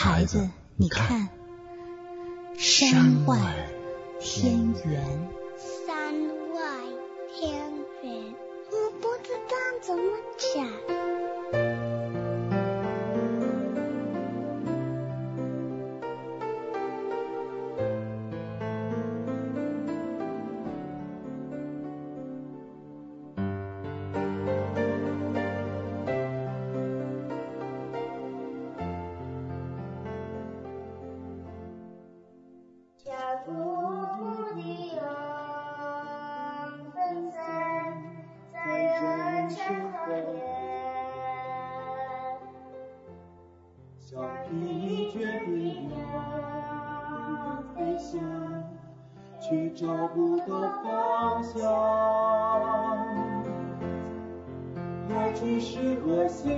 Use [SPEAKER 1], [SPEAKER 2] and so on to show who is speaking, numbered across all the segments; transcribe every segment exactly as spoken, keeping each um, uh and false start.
[SPEAKER 1] 孩子，你看，山外天圆。
[SPEAKER 2] 山外天圆，我不知道怎么讲。
[SPEAKER 3] 去找不到方向，来去是何心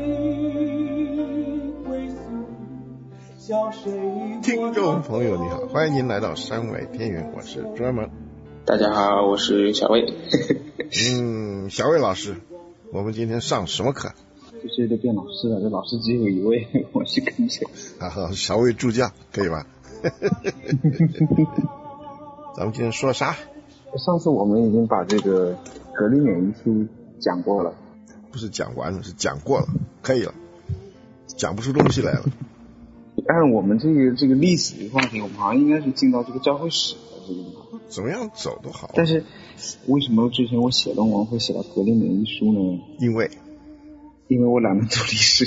[SPEAKER 3] 归宿，向谁？
[SPEAKER 4] 听众朋友你好，欢迎您来到山外天圆，我是专门。
[SPEAKER 5] 大家好，我是小魏。
[SPEAKER 4] 嗯，小魏老师，我们今天上什么课？
[SPEAKER 5] 这些都变老师了，这老师只有一位，我是跟谁？
[SPEAKER 4] 啊，小魏助教，可以吧？咱们今天说啥？
[SPEAKER 5] 上次我们已经把这个格林美遗书讲过了，
[SPEAKER 4] 不是讲完了，是讲过了，可以了，讲不出东西来了。
[SPEAKER 5] 按我们这个这个历史的话题，我们好像应该是进到这个教会史的这个地方，
[SPEAKER 4] 怎么样走都好。
[SPEAKER 5] 但是为什么之前我写论文会写到格林美遗书呢？
[SPEAKER 4] 因为
[SPEAKER 5] 因为我懒得读历史，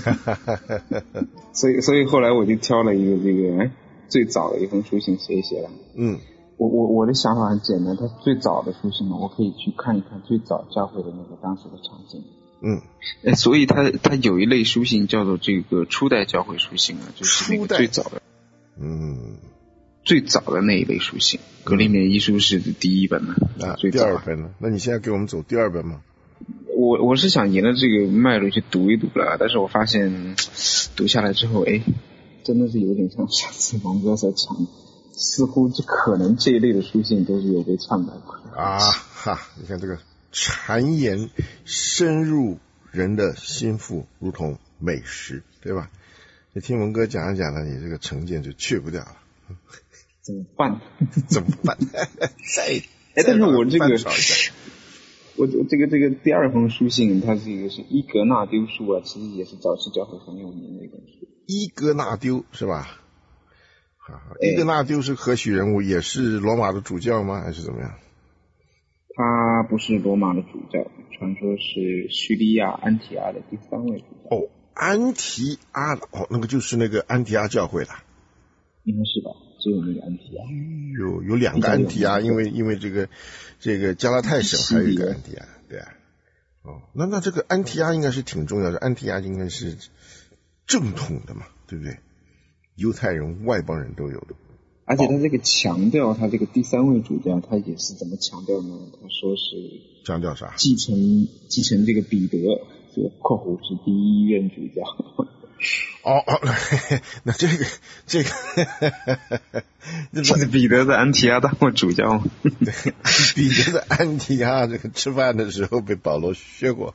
[SPEAKER 5] 所以所以后来我就挑了一个这个最早的一封书信写一写了。嗯。我我我的想法很简单，它最早的书信嘛，我可以去看一看最早教会的那个当时的场景。嗯，所以它它有一类书信叫做这个初代教会书信啊，就是那个最早的，嗯，最早的那一类书信。格林美遗书是第一本嘛，
[SPEAKER 4] 啊，
[SPEAKER 5] 最
[SPEAKER 4] 早第二本呢？那你现在给我们走第二本吗？
[SPEAKER 5] 我我是想沿着这个脉络去读一读了，但是我发现读下来之后，哎，真的是有点像上次王哥所讲的。似乎这可能这一类的书信都是有被篡改过
[SPEAKER 4] 啊哈！你看这个谗言深入人的心腹，如同美食，对吧？你听文哥讲一讲呢，你这个成见就去不掉了。
[SPEAKER 5] 怎么办？
[SPEAKER 4] 怎么办？再
[SPEAKER 5] 哎，但是我这个，我这个这个第二封书信，它这个是伊格纳丢书啊，其实也是早期教会很有名的一本书。
[SPEAKER 4] 伊格纳丢是吧？伊格纳丢是何许人物？也是罗马的主教吗？还是怎么样？
[SPEAKER 5] 他不是罗马的主教，传说是叙利亚安提阿的第三位主教。
[SPEAKER 4] 哦，安提阿哦，那个就是那个安提阿教会了。
[SPEAKER 5] 应该是吧？只有那个安提阿。
[SPEAKER 4] 有有两个安提阿，因为因为这个这个加拉太省还有一个安提阿，对啊。哦，那那这个安提阿应该是挺重要的，安提阿应该是正统的嘛，对不对？犹太人、外邦人都有的，
[SPEAKER 5] 而且他这个强调，他这个第三位主教，他也是怎么强调呢？他说是
[SPEAKER 4] 强调啥？继
[SPEAKER 5] 承继承这个彼得，这个括弧是第一任主教。
[SPEAKER 4] 哦哦，那这个这个，
[SPEAKER 5] 这是彼得在安提阿当过主教吗？
[SPEAKER 4] 对，彼得在安提阿这个吃饭的时候被保罗削过，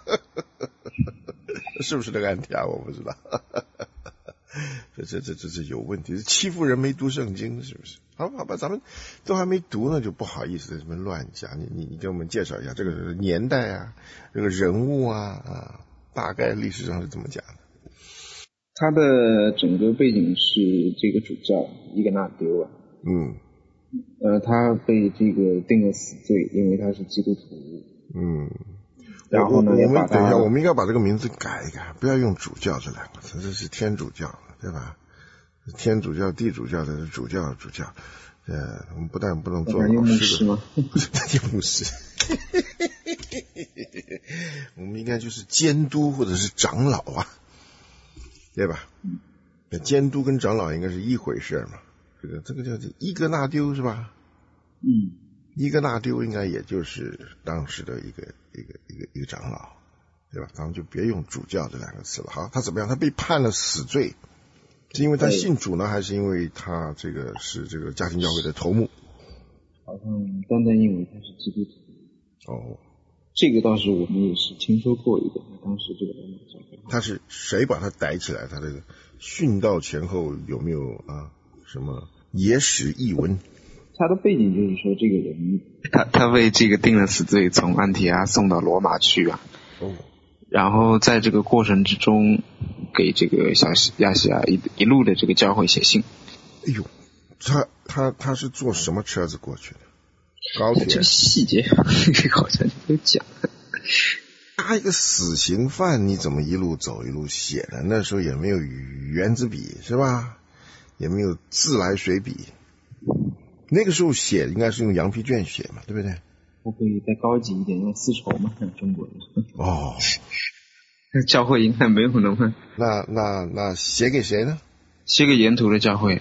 [SPEAKER 4] 是不是这个安提阿？我不知道。这这这这这有问题，欺负人没读圣经是不是？好吧好吧，咱们都还没读呢，就不好意思在这边乱讲。你你你给我们介绍一下这个年代啊，这个人物啊啊，大概历史上是怎么讲的？
[SPEAKER 5] 他的整个背景是这个主教伊格纳丢啊，嗯，呃，他被这个定了死罪，因为他是基督徒，嗯。然后呢，
[SPEAKER 4] 我们等一下，我们应该把这个名字改一改，不要用主教这两个字，这是天主教，对吧？天主教、地主教的是主教、主教。呃，我们不但不能做老师
[SPEAKER 5] 吗？
[SPEAKER 4] 不是，他就牧师。我们应该就是监督或者是长老啊，对吧？嗯，监督跟长老应该是一回事嘛。这个这个叫伊格纳丢是吧？嗯。伊格纳丢应该也就是当时的一个一个一个一个长老，对吧？咱们就别用主教这两个词了。好，他怎么样？他被判了死罪，是因为他信主呢，还是因为他这个是这个家庭教会的头目？
[SPEAKER 5] 好像单单因为他是基督徒。
[SPEAKER 4] 哦，
[SPEAKER 5] 这个倒是我们也是听说过一个，当时这个罗马教会。
[SPEAKER 4] 他是谁把他逮起来？他这个殉道前后有没有啊什么野史异闻？
[SPEAKER 5] 他的背景就是说，这个人他他被这个定了死罪，从安提阿送到罗马去啊。
[SPEAKER 4] 哦。
[SPEAKER 5] 然后在这个过程之中，给这个小亚细亚一一路的这个教会写信。
[SPEAKER 4] 哎呦，他他他是坐什么车子过去的？高铁？
[SPEAKER 5] 这个细节好像有讲。
[SPEAKER 4] 他一个死刑犯，你怎么一路走一路写呢？那时候也没有圆珠笔是吧？也没有自来水笔。那个时候写应该是用羊皮卷写嘛，对不对？
[SPEAKER 5] 我可以再高级一点，用丝绸嘛，像中国人。
[SPEAKER 4] 哦，
[SPEAKER 5] 教会应该没有那么。
[SPEAKER 4] 那那那写给谁呢？
[SPEAKER 5] 写给沿途的教会。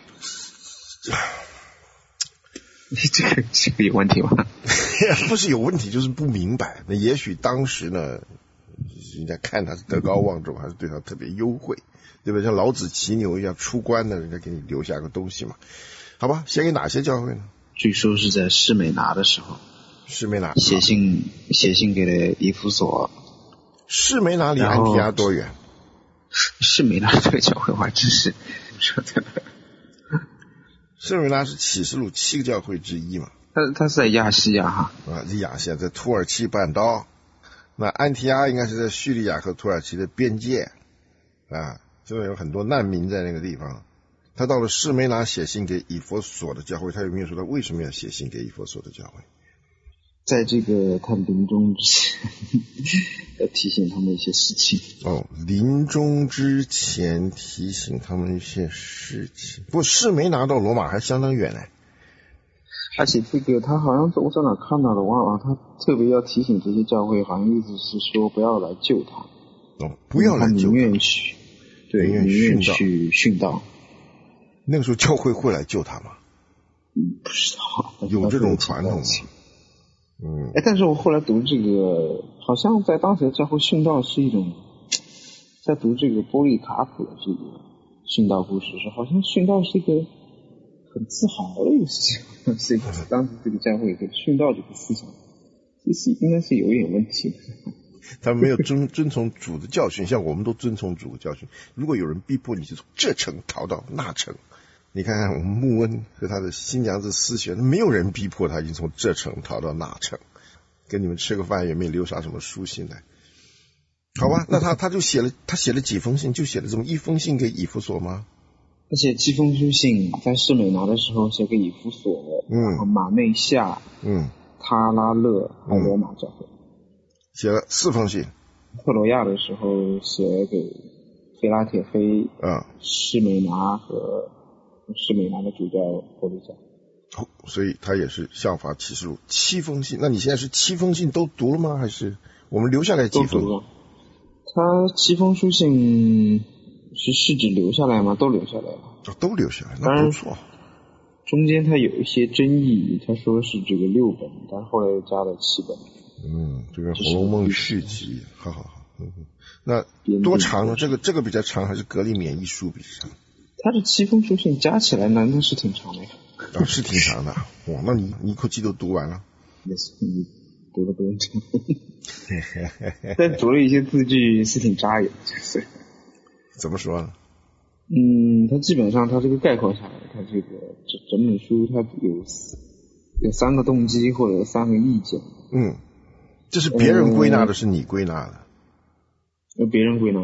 [SPEAKER 5] 这个这个有问题吗？
[SPEAKER 4] 不是有问题，就是不明白。那也许当时呢，人家看他是德高望重，还是对他特别优惠，对吧？像老子骑牛一样，出关的人家给你留下个东西嘛。好吧，写给哪些教会呢？
[SPEAKER 5] 据说是在士美拿的时候。
[SPEAKER 4] 士美拿
[SPEAKER 5] 写信写信给了以弗所。
[SPEAKER 4] 士美拿离安提阿多远？
[SPEAKER 5] 士美拿这个教会我还真是说的。
[SPEAKER 4] 士美拿是启示录七个教会之一嘛？
[SPEAKER 5] 他他是在亚细亚哈。
[SPEAKER 4] 啊，在亚细亚，在土耳其半岛。那安提阿应该是在叙利亚和土耳其的边界啊，就有很多难民在那个地方。他到了士美拿写信给以弗所的教会，他有没有说他为什么要写信给以弗所的教会？
[SPEAKER 5] 在这个他临终之前要提醒他们一些事情。
[SPEAKER 4] 哦，临终之前提醒他们一些事情。不过士美拿到罗马还相当远呢。
[SPEAKER 5] 而且这个他好像我在哪看到的，忘了，他特别要提醒这些教会，好像意思是说不要来救他。
[SPEAKER 4] 哦，不要来救他，
[SPEAKER 5] 宁愿去，对，宁愿去殉道。
[SPEAKER 4] 那个时候教会会来救他吗？
[SPEAKER 5] 嗯，不知道，
[SPEAKER 4] 有这种传统吗？嗯，
[SPEAKER 5] 哎，但是我后来读这个，好像在当时的教会殉道是一种，在读这个波利卡普的这个殉道故事时，好像殉道是一个很自豪的一个事情，是一个当时这个教会对殉道这个思想，其实应该是有点问题的。
[SPEAKER 4] 他们没有遵遵从主的教训，像我们都遵从主的教训。如果有人逼迫你，就从这城逃到那城。你看看我们穆恩和他的新娘子思学，没有人逼迫他已经从这城逃到那城，跟你们吃个饭也没留下什么书信来。好吧，那他他就写了，他写了几封信，就写了这么一封信给以弗所吗？
[SPEAKER 5] 而且七封书信在士美拿的时候写给以弗所，
[SPEAKER 4] 嗯，
[SPEAKER 5] 然后马内夏，
[SPEAKER 4] 嗯，
[SPEAKER 5] 他拉勒和罗马教会，
[SPEAKER 4] 写了四封信。
[SPEAKER 5] 特罗亚的时候写给菲拉铁菲，
[SPEAKER 4] 啊，
[SPEAKER 5] 士美拿和士美拿的主教波利加。
[SPEAKER 4] 哦，所以他也是效法启示录七封信。那你现在是七封信都读了吗？还是我们留下来几封？
[SPEAKER 5] 都读了。他七封书信是是指留下来吗？都留下来了。
[SPEAKER 4] 哦，都留下来，那不错。
[SPEAKER 5] 中间他有一些争议，他说是这个六本，但后来又加了七本。
[SPEAKER 4] 嗯，这个《红楼梦》续集，好好好。嗯，那多长呢？这个这个比较长，还是格里勉一书比较长？
[SPEAKER 5] 他这七封书信加起来难道是挺长的呀？
[SPEAKER 4] 啊，是挺长的。哇，那你你一口气都读完了？
[SPEAKER 5] 也是，你读了多长？但读了一些字句是挺扎眼，就是。
[SPEAKER 4] 怎么说呢？
[SPEAKER 5] 嗯，他基本上他这个概括下来，他这个整整本书他有有三个动机或者三个意见。
[SPEAKER 4] 嗯，这是别人归纳的，是你归纳的？
[SPEAKER 5] 由别人归纳。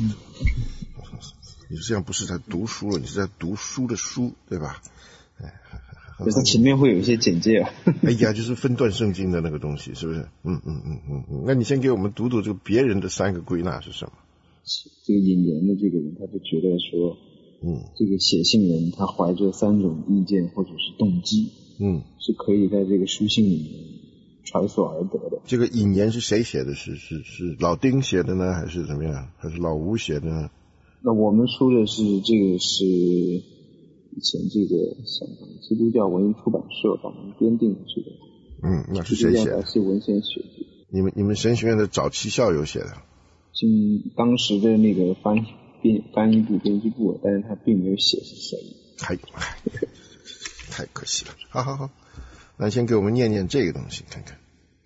[SPEAKER 4] 你这样不是在读书了，你是在读书的书，对吧？哎，
[SPEAKER 5] 它前面会有一些简介啊。
[SPEAKER 4] 哎呀，就是分段圣经的那个东西，是不是？嗯嗯嗯嗯嗯。那你先给我们读读这个别人的三个归纳是什么？
[SPEAKER 5] 这个引言的这个人，他就觉得说，
[SPEAKER 4] 嗯，
[SPEAKER 5] 这个写信人他怀着三种意见或者是动机，
[SPEAKER 4] 嗯，
[SPEAKER 5] 是可以在这个书信里面揣所而得的。
[SPEAKER 4] 这个引言是谁写的？是是是老丁写的呢，还是怎么样？还是老吴写的呢？
[SPEAKER 5] 那我们出的是这个是以前这个香港基督教文艺出版社帮我们编定的这个。
[SPEAKER 4] 嗯，那是谁写的？
[SPEAKER 5] 是文献学据。
[SPEAKER 4] 你们你们神学院的早期校友写的？
[SPEAKER 5] 经当时的那个翻编翻译部编辑部，但是他并没有写是谁。
[SPEAKER 4] 还有，太可惜了。好好好，那先给我们念念这个东西看看。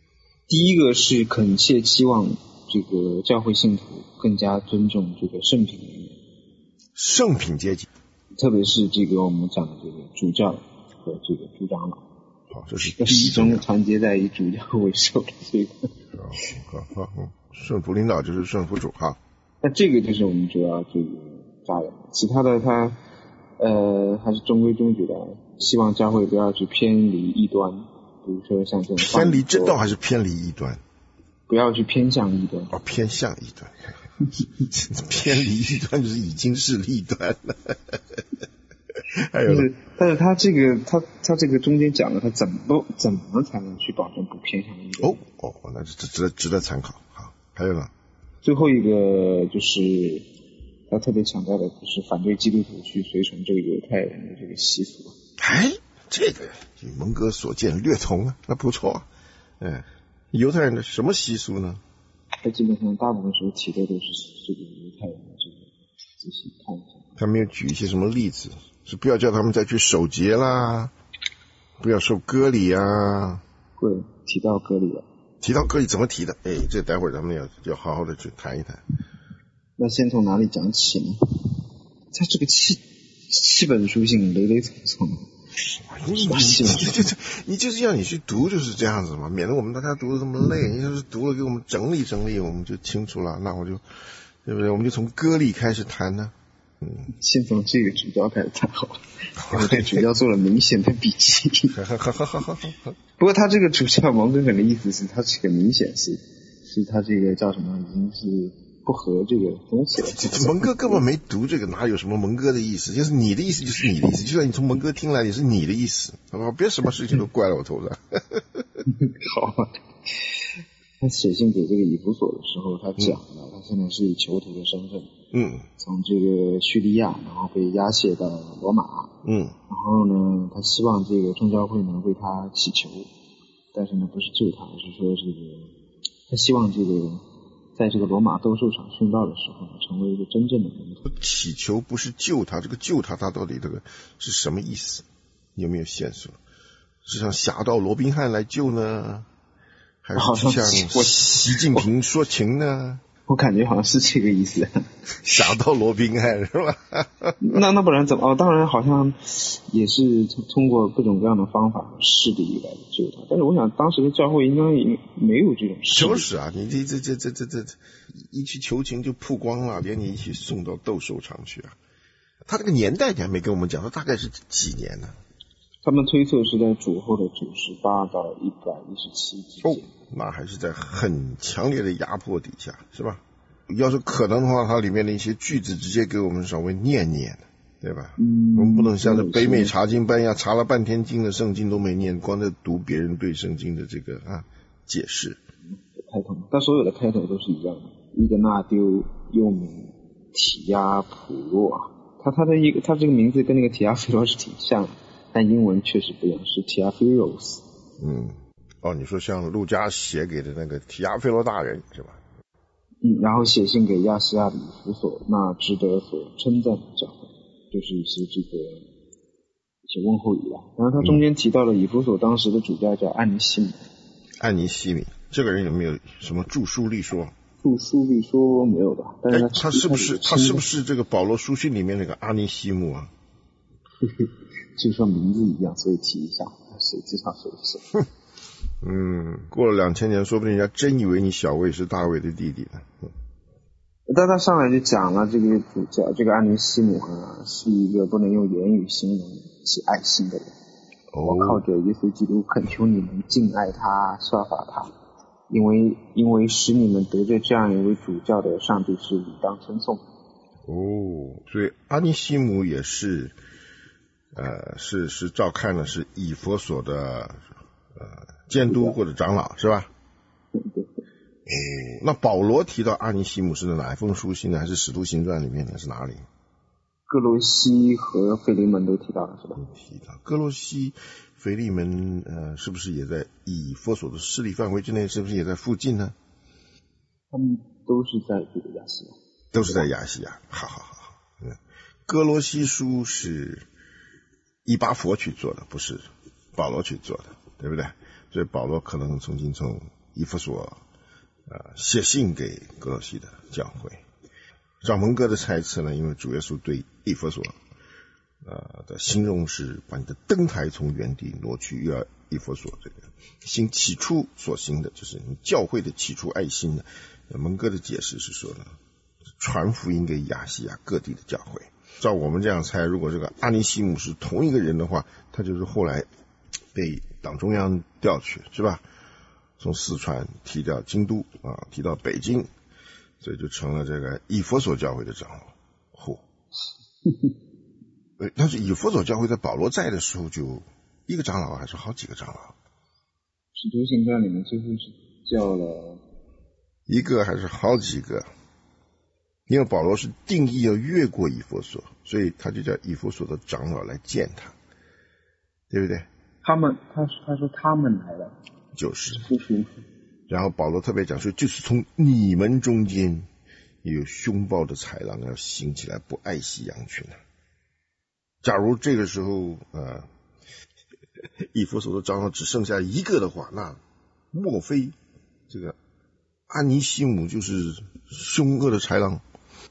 [SPEAKER 5] 第一个是恳切期望这个教会信徒更加尊重这个圣品人员，
[SPEAKER 4] 圣品阶级，
[SPEAKER 5] 特别是这个我们讲的这个主教和这个主长老。
[SPEAKER 4] 好，这是
[SPEAKER 5] 始终团结在以主教为首的这个。
[SPEAKER 4] 好好好，圣徒领导就是圣徒主哈。
[SPEAKER 5] 那这个就是我们主要这个扎的，其他的他呃还是中规中矩的，希望教会不要去偏离异端，比如说像这种
[SPEAKER 4] 偏离正道还是偏离异端？
[SPEAKER 5] 不要去偏向异端。
[SPEAKER 4] 哦，偏向异端，偏离异端就是已经是异端了。还有，
[SPEAKER 5] 就是但是他这个他他这个中间讲了他怎么怎么才能去保证不偏向异端？
[SPEAKER 4] 哦哦，那这值得值得参考。好，还有呢？
[SPEAKER 5] 最后一个就是他特别强调的，就是反对基督徒去随从这个犹太人的这个习俗。
[SPEAKER 4] 哎，这个与蒙哥所见略同啊，那不错啊。嗯，犹太人的什么习俗呢？
[SPEAKER 5] 他基本上大部分时候提的都是这个犹太人的这个这些看法。
[SPEAKER 4] 他没有举一些什么例子，是不要叫他们再去守节啦，不要受割礼啊。
[SPEAKER 5] 对，提到割礼了。
[SPEAKER 4] 提到割礼怎么提的？哎，这待会儿咱们要要好好的去谈一谈。
[SPEAKER 5] 那先从哪里讲起呢？他这个七七本书信累累匆匆。
[SPEAKER 4] 你你你就你就是要你去读就是这样子嘛，免得我们大家读的这么累。你要是读了给我们整理整理，我们就清楚了。那我就对不对？我们就从割礼开始谈呢。嗯，
[SPEAKER 5] 先从这个主教开始谈好了。我对主教做了明显的笔记。不过他这个主教蒙哥可能意思是他这个明显是是他这个叫什么已经是不合这个东西了。
[SPEAKER 4] 蒙哥根本没读这个，哪有什么蒙哥的意思？就是你的意思就是你的意思，就算你从蒙哥听来也是你的意思，好吧？别什么事情都怪到我头上。
[SPEAKER 5] 好吧。他写信给这个以弗所的时候，他讲了、嗯、他现在是以囚徒的身份，
[SPEAKER 4] 嗯，
[SPEAKER 5] 从这个叙利亚，然后被押解到罗马，
[SPEAKER 4] 嗯，
[SPEAKER 5] 然后呢，他希望这个众教会呢为他祈求，但是呢不是救他，而是说这个他希望这个在这个罗马斗兽场殉道的时候呢，成为一个真正的门徒。
[SPEAKER 4] 祈求不是救他，这个救他，他到底这个是什么意思？有没有线索？是像侠盗罗宾汉来救呢？还是像习近平说情呢？
[SPEAKER 5] 我感觉好像是这个意思。
[SPEAKER 4] 侠盗罗宾汉是吧？
[SPEAKER 5] 那那不然怎么？哦，当然好像也是通过各种各样的方法和势力来救他。但是我想当时的教会应该没有这种势力。
[SPEAKER 4] 就是啊，你这这这这这这一去求情就曝光了，连你一起送到斗兽场去啊！他这个年代你还没跟我们讲，他大概是几年呢？
[SPEAKER 5] 他们推测是在主后的九十八到一百一十七之间。
[SPEAKER 4] 哦，那还是在很强烈的压迫底下，是吧？要是可能的话，它里面的一些句子直接给我们稍微念念，对吧？
[SPEAKER 5] 嗯，
[SPEAKER 4] 我们不能像这北美查经班一样，查了半天经的圣经都没念，光在读别人对圣经的这个啊解释。
[SPEAKER 5] 开头，但所有的开头都是一样的。伊格纳丢又名提亚普洛，他他的一个他这个名字跟那个提亚菲罗是挺像的。但英文确实不一样，是 Theophilos。
[SPEAKER 4] 嗯，哦，你说像路加写给的那个提亚菲罗大人是吧？
[SPEAKER 5] 嗯，然后写信给亚细亚的以弗所，那值得所称赞的教会，就是一些这个一些问候语了。然后他中间提到了以弗所当时的主教叫安尼西米。
[SPEAKER 4] 安尼西米，这个人有没有什么著书立说？
[SPEAKER 5] 著书立说没有吧？但是他、
[SPEAKER 4] 哎、他是不是他是不是这个保罗书信里面那个阿尼西姆啊？
[SPEAKER 5] 就说名字一样，所以提一下，谁知道谁是谁？
[SPEAKER 4] 嗯，过了两千年，说不定人家真以为你小卫是大卫的弟弟呢。嗯，
[SPEAKER 5] 但他上来就讲了，这个主教这个安尼西姆啊，是一个不能用言语形容其爱心的人。哦、我靠着耶稣基督恳求你们敬爱他，效法他，因为因为使你们得罪这样一位主教的上帝是理当称颂。
[SPEAKER 4] 哦，所以阿尼西姆也是。呃，是是照看的是以弗所的呃监督或者长老是吧？
[SPEAKER 5] 对对。
[SPEAKER 4] 哦，那保罗提到阿尼西姆是哪一封书信呢？还是使徒行传里面的是哪里？
[SPEAKER 5] 哥罗西和腓利门都提到了是吧？
[SPEAKER 4] 提到哥罗西、腓利门，呃，是不是也在以弗所的势力范围之内？是不是也在附近呢？
[SPEAKER 5] 他们都是在这个亚细亚。
[SPEAKER 4] 都是在亚细亚。好好好好。嗯，哥罗西书是以巴佛去做的，不是保罗去做的，对不对？所以保罗可能曾经从以弗所呃写信给哥罗西的教会。照蒙哥的猜测呢，因为主耶稣对以弗所呃的形容是把你的灯台从原地挪去，又要以弗所这个行起初所行的，就是你教会的起初爱心的。蒙哥的解释是说呢，传福音给亚细亚各地的教会。照我们这样猜，如果这个阿尼西姆是同一个人的话，他就是后来被党中央调去，是吧？从四川提到京都啊，提到北京，所以就成了这个以弗所教会的长老。嚯！但是以弗所教会在保罗在的时候就一个长老还是好几个长老？
[SPEAKER 5] 使徒行传里面几乎是叫了
[SPEAKER 4] 一个还是好几个？因为保罗是定义要越过以弗所，所以他就叫以弗所的长老来见他，对不对？
[SPEAKER 5] 他们，他他说他们来了，
[SPEAKER 4] 就是。
[SPEAKER 5] 是
[SPEAKER 4] 然后保罗特别讲说，就是从你们中间也有凶暴的豺狼要兴起来，不爱惜羊群啊。假如这个时候呃，以弗所的长老只剩下一个的话，那莫非这个阿尼西姆就是凶恶的豺狼？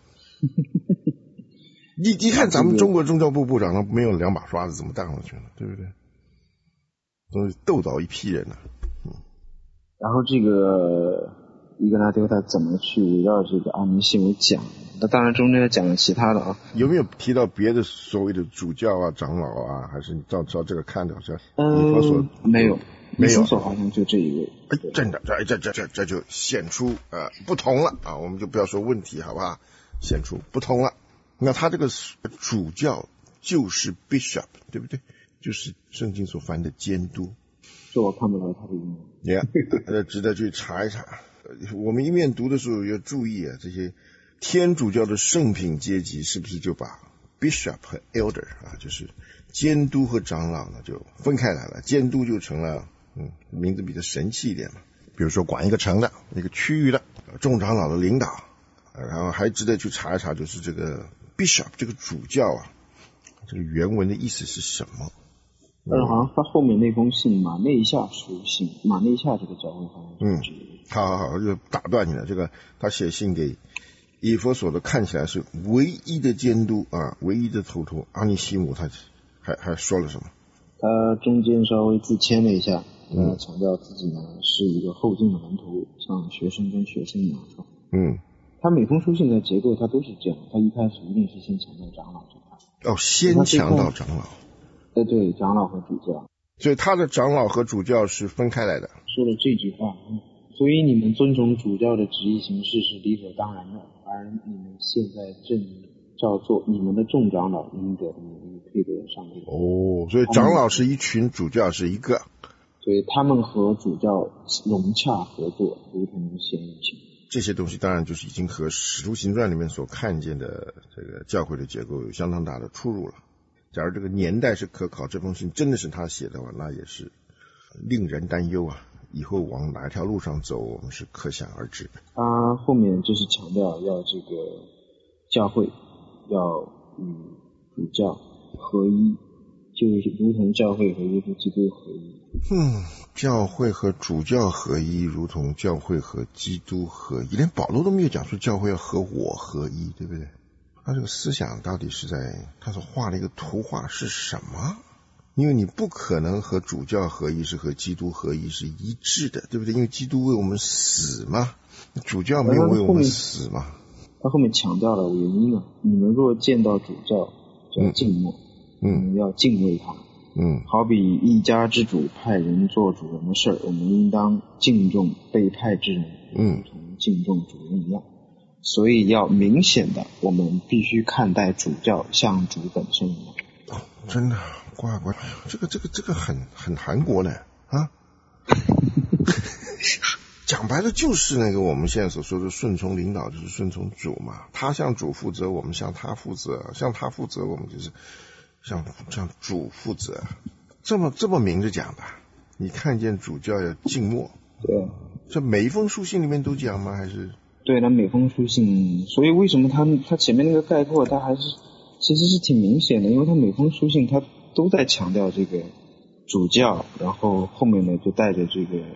[SPEAKER 4] 你你看咱们中国宗教部部长都没有两把刷子怎么当上去了，对不对？都斗倒一批人了、啊嗯。
[SPEAKER 5] 然后这个伊格纳丢他怎么去围绕这个阿尼西姆讲？那当然中间讲了其他的啊。
[SPEAKER 4] 有没有提到别的所谓的主教啊、长老啊？还是你照照这个看的好像以弗所
[SPEAKER 5] 没有，
[SPEAKER 4] 没有，
[SPEAKER 5] 以弗所好像就这一位。
[SPEAKER 4] 哎，真的，这这这这这就显出呃不同了啊！我们就不要说问题，好不好？显出不同了。那他这个主教就是 bishop， 对不对？就是圣经所翻的监督。
[SPEAKER 5] 这我看不到他的英文。
[SPEAKER 4] Yeah， 值得去查一查。我们一面读的时候要注意啊，这些天主教的圣品阶级是不是就把 bishop 和 elder 啊，就是监督和长老呢就分开来了？监督就成了嗯名字比较神气一点嘛，比如说管一个城的、一个区域的众长老的领导。然后还值得去查一查，就是这个 bishop 这个主教啊，这个原文的意思是什么？
[SPEAKER 5] 但是好像他后面那封信马内夏书信，马内夏这个教会好像
[SPEAKER 4] 嗯，好好好，就打断你了。这个他写信给以弗所的，看起来是唯一的监督啊，唯一的头头阿尼西姆，他还还说了什么？
[SPEAKER 5] 他中间稍微自谦了一下，嗯，强调自己呢是一个后进的门徒，像学生跟学生一样。
[SPEAKER 4] 嗯。
[SPEAKER 5] 他每封书信的结构他都是这样，他一开始一定是先强调长老这块。
[SPEAKER 4] 哦，先强调长老。
[SPEAKER 5] 对对，长老和主教。
[SPEAKER 4] 所以他的长老和主教是分开来的。
[SPEAKER 5] 说了这句话，所以你们遵从主教的旨意行事是理所当然的，而你们现在正照做你们的众长老应得的名誉配得上帝。
[SPEAKER 4] 哦，所以长老是一群，主教是一个。
[SPEAKER 5] 所以他们和主教融洽合作，如同显有情。
[SPEAKER 4] 这些东西当然就是已经和《使徒行传》里面所看见的这个教会的结构有相当大的出入了。假如这个年代是可考，这封信真的是他写的话，那也是令人担忧啊！以后往哪条路上走，我们是可想而知。
[SPEAKER 5] 他后面就是强调要这个教会要与主教合一，就是如同教会和耶稣基督合一。
[SPEAKER 4] 嗯，教会和主教合一，如同教会和基督合一。连保罗都没有讲说教会要和我合一，对不对？他这个思想到底是在他所画的一个图画是什么？因为你不可能和主教合一是和基督合一是一致的，对不对？因为基督为我们死嘛，主教没有为我们死嘛。
[SPEAKER 5] 他后面强调了原因啊，你们若见到主教就要敬默，
[SPEAKER 4] 嗯，
[SPEAKER 5] 你们要敬畏他。
[SPEAKER 4] 嗯，
[SPEAKER 5] 好比一家之主派人做主人的事儿，我们应当敬重被派之人，
[SPEAKER 4] 嗯，
[SPEAKER 5] 同敬重主人一样。所以要明显的，我们必须看待主教像主本身一样。
[SPEAKER 4] 哦，真的，乖乖，这个这个这个很很韩国呢啊！讲白了就是那个我们现在所说的顺从领导，就是顺从主嘛。他向主负责，我们向他负责；向他负责，我们就是向向主负责。这么这么明着讲的，你看见主教要静默。
[SPEAKER 5] 对，
[SPEAKER 4] 这每一封书信里面都讲吗？还是？
[SPEAKER 5] 对，他每封书信，所以为什么他他前面那个概括，他还是其实是挺明显的，因为他每封书信他都在强调这个主教，然后后面呢就带着这个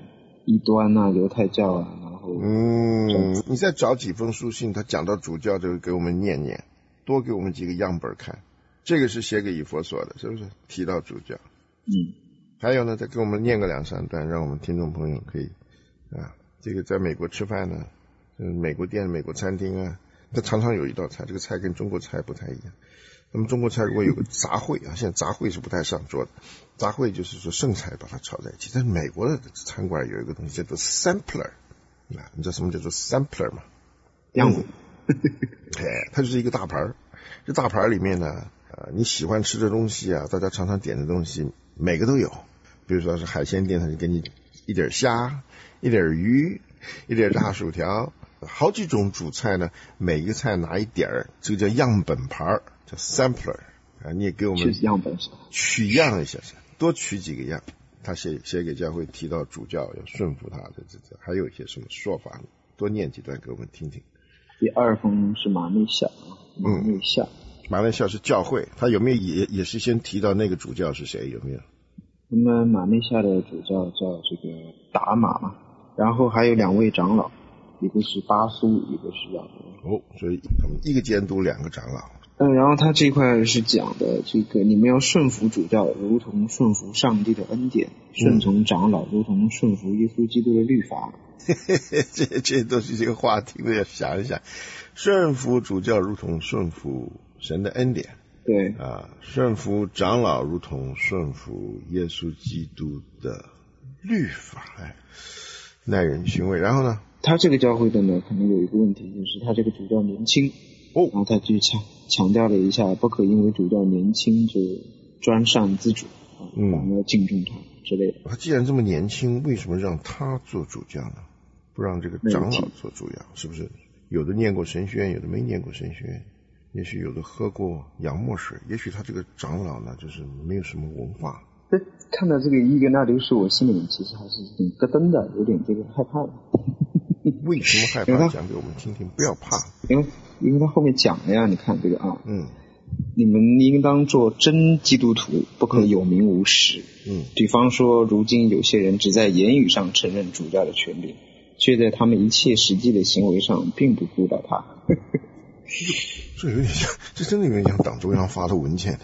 [SPEAKER 5] 异端啊、犹太教啊，然后
[SPEAKER 4] 嗯，你再找几封书信，他讲到主教就给我们念念，多给我们几个样本看。这个是写给以弗所的，是不是？提到主教，
[SPEAKER 5] 嗯，
[SPEAKER 4] 还有呢，再给我们念个两三段，让我们听众朋友可以啊，这个在美国吃饭呢，嗯，美国店、美国餐厅啊，它常常有一道菜，这个菜跟中国菜不太一样。那么中国菜如果有个杂烩啊，现在杂烩是不太上桌的，杂烩就是说剩菜把它炒在一起。但是美国的餐馆有一个东西叫做 sampler， 啊，你知道什么叫做 sampler 吗？
[SPEAKER 5] 样本，
[SPEAKER 4] 哎，它就是一个大盘，这大盘里面呢，呃，你喜欢吃的东西啊，大家常常点的东西，每个都有。比如说是海鲜店，它就给你一点虾，一点鱼，一点大薯条，好几种主菜呢，每一个菜拿一点儿，这个叫样本盘，叫 sampler 啊，你也给我们
[SPEAKER 5] 样本
[SPEAKER 4] 取样一下，多取几个样。他写写给教会提到主教要顺服他的，这这还有一些什么说法呢？多念几段给我们听听。
[SPEAKER 5] 第二封是马内夏，马内夏，
[SPEAKER 4] 嗯、马内夏是教会，他有没有也也是先提到那个主教是谁？有没有？
[SPEAKER 5] 那么马内夏的主教叫这个达马嘛，然后还有两位长老，一个是巴苏，一个是亚伯。
[SPEAKER 4] 哦，所以一个监督，两个长老。
[SPEAKER 5] 嗯，然后他这一块是讲的这个你们要顺服主教，如同顺服上帝的恩典；顺从长老，如同顺服耶稣基督的律法。
[SPEAKER 4] 这这都是这个话题，我要想一想。顺服主教如同顺服神的恩典，
[SPEAKER 5] 对
[SPEAKER 4] 啊，顺服长老如同顺服耶稣基督的律法，哎，耐人寻味。然后呢，
[SPEAKER 5] 他这个教会的呢，可能有一个问题，就是他这个主教年轻。
[SPEAKER 4] 哦，
[SPEAKER 5] 然后他就强强调了一下，不可因为主教年轻就专擅自主啊，反而敬重他之类的。
[SPEAKER 4] 他既然这么年轻，为什么让他做主教呢？不让这个长老做主教？是不是有的念过神学院，有的没念过神学院？也许有的喝过洋墨水，也许他这个长老呢，就是没有什么文化。
[SPEAKER 5] 看到这个伊格纳丢斯，我心里面其实还是挺咯噔的，有点这个害怕的。
[SPEAKER 4] 为什么害怕？讲给我们听听，不要怕。
[SPEAKER 5] 因为因为他后面讲了呀，你看这个啊，
[SPEAKER 4] 嗯，
[SPEAKER 5] 你们应当做真基督徒，不可有名无实。
[SPEAKER 4] 嗯，
[SPEAKER 5] 比方说，如今有些人只在言语上承认主教的权利，却在他们一切实际的行为上并不顾到他。
[SPEAKER 4] 这有点像，这真的有点像党中央发的文件的。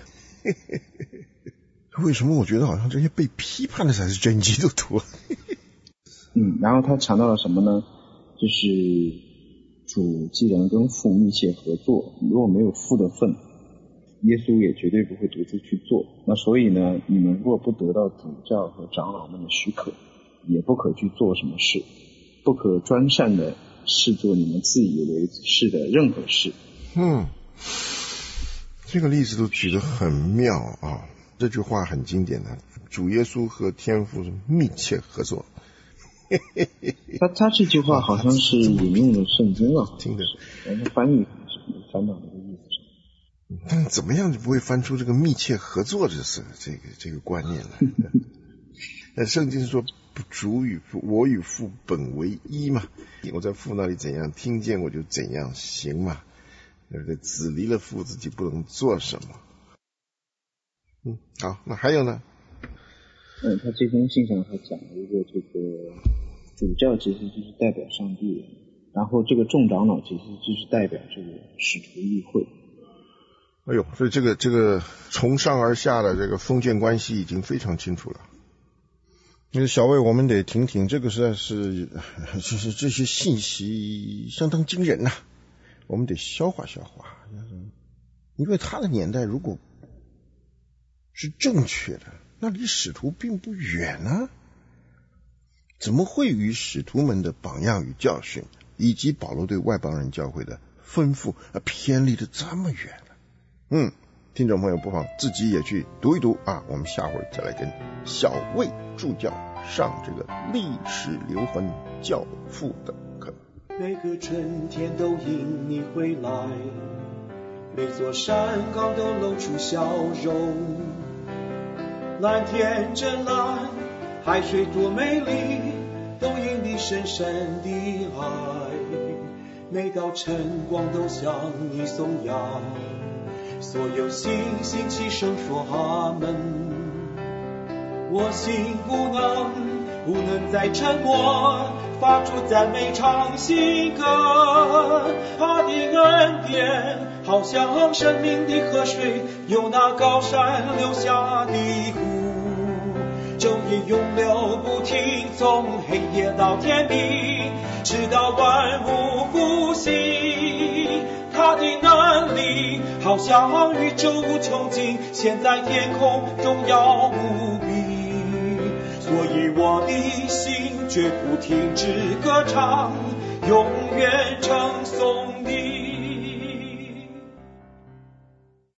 [SPEAKER 4] 为什么我觉得好像这些被批判的才是真基督徒？
[SPEAKER 5] 嗯，然后他强调了什么呢？就是主既然跟父密切合作，如果没有父的份，耶稣也绝对不会独自去做。那所以呢，你们若不得到主教和长老们的许可，也不可去做什么事，不可专擅的视作你们自以为是的任何事。
[SPEAKER 4] 嗯，这个例子都举得很妙啊。这句话很经典的，主耶稣和天父是密切合作。
[SPEAKER 5] 他他这句话好像是引用了圣经啊，
[SPEAKER 4] 听的，
[SPEAKER 5] 然后翻译是没翻到那个意思上。
[SPEAKER 4] 但怎么样就不会翻出这个密切合作这是这个这个观念来？那圣经说主与父，我与父本为一嘛，我在父那里怎样听见我就怎样行嘛，对不对？子离了父自己不能做什么。嗯，好，那还有呢？
[SPEAKER 5] 嗯，他这封信上还讲了一个这个主教其实就是代表上帝，然后这个众长老其实就是代表这个使徒议会。
[SPEAKER 4] 哎呦，所以这个这个从上而下的这个封建关系已经非常清楚了。那个小魏，我们得听听，这个实在是，其实这些信息相当惊人呐、啊，我们得消化消化。因为他的年代如果是正确的，那离使徒并不远啊，怎么会与使徒们的榜样与教训，以及保罗对外邦人教会的吩咐偏离的这么远呢？嗯，听众朋友不妨自己也去读一读啊，我们下回再来跟小魏助教上这个历史留痕教父的课。
[SPEAKER 3] 每个春天都迎你回来，每座山岗都露出笑容，蓝天真蓝，海水多美丽，都因你深深的爱。每道晨光都向你颂扬，所有星星齐声说阿门。我心不能不能再沉默，发出赞美唱新歌。他的恩典好像生命的河水，由那高山流下的湖，昼夜永流不停，从黑夜到天明，直到万物复兴。他的能力好像宇宙无穷尽，现在天空荣耀无比。所以我的心绝不停止歌唱，永远称颂你。